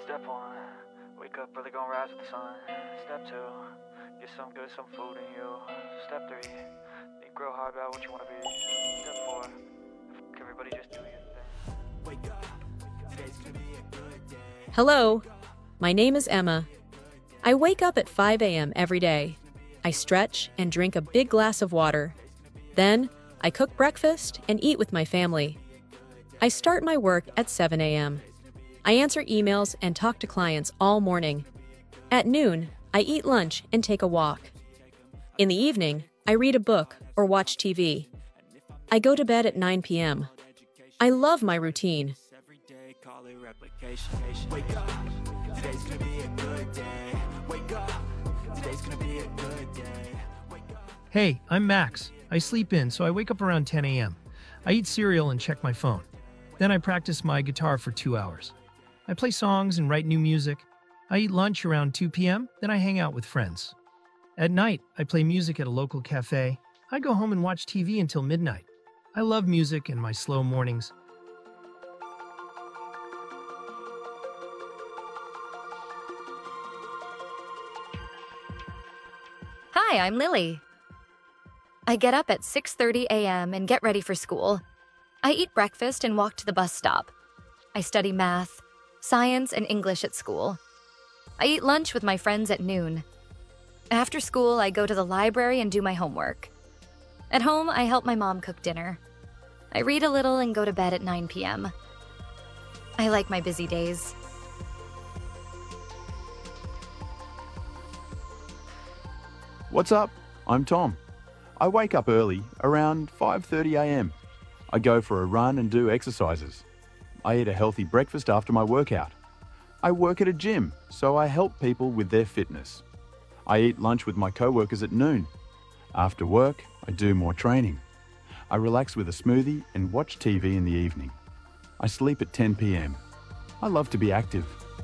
Step 1, wake up early, gonna rise with the sun. Step 2, get some food in you. Step 3, think real hard about what you wanna be. Step 4, everybody just do your thing. Wake up, today's gonna be a good day. Hello, my name is Emma. I wake up at 5 a.m. every day. I stretch and drink a big glass of water. Then, I cook breakfast and eat with my family. I start my work at 7 a.m. I answer emails and talk to clients all morning. At noon, I eat lunch and take a walk. In the evening, I read a book or watch TV. I go to bed at 9 p.m. I love my routine. Wake up, today's gonna be a good day. Wake up, today's gonna be a good day. Hey, I'm Max. I sleep in, so I wake up around 10 a.m. I eat cereal and check my phone. Then I practice my guitar for 2 hours. I play songs and write new music. I eat lunch around 2 p.m., then I hang out with friends. At night, I play music at a local cafe. I go home and watch TV until midnight. I love music and my slow mornings. Hi, I'm Lily. I get up at 6:30 a.m. and get ready for school. I eat breakfast and walk to the bus stop. I study math, science, and English at school. I eat lunch with my friends at noon. After school, I go to the library and do my homework. At home, I help my mom cook dinner. I read a little and go to bed at 9 p.m. I like my busy days. What's up? I'm Tom. I wake up early, around 5:30 a.m. I go for a run and do exercises. I eat a healthy breakfast after my workout. I work at a gym, so I help people with their fitness. I eat lunch with my co-workers at noon. After work, I do more training. I relax with a smoothie and watch TV in the evening. I sleep at 10 p.m. I love to be active.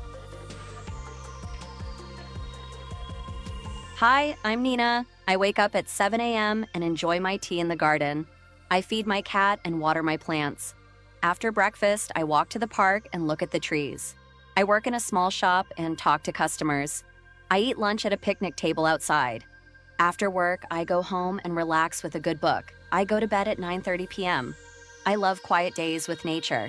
Hi, I'm Nina. I wake up at 7 a.m. and enjoy my tea in the garden. I feed my cat and water my plants. After breakfast, I walk to the park and look at the trees. I work in a small shop and talk to customers. I eat lunch at a picnic table outside. After work, I go home and relax with a good book. I go to bed at 9:30 p.m. I love quiet days with nature.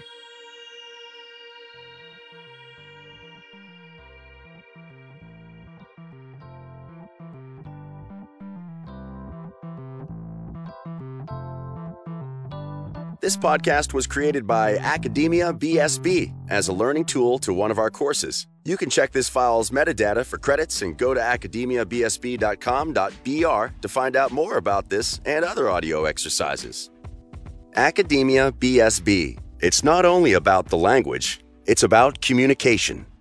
This podcast was created by Academia BSB as a learning tool to one of our courses. You can check this file's metadata for credits and go to academiabsb.com.br to find out more about this and other audio exercises. Academia BSB. It's not only about the language, it's about communication.